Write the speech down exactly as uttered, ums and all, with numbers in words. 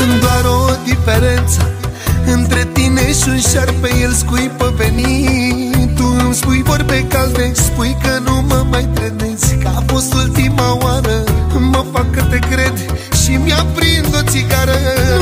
doar o diferență între tine și un șarpe, el scuipă venit. Tu îmi spui vorbe calde, spui că nu mă mai trenezi, că a fost ultima oară. Mă fac că te cred și mi-aprind o țigară.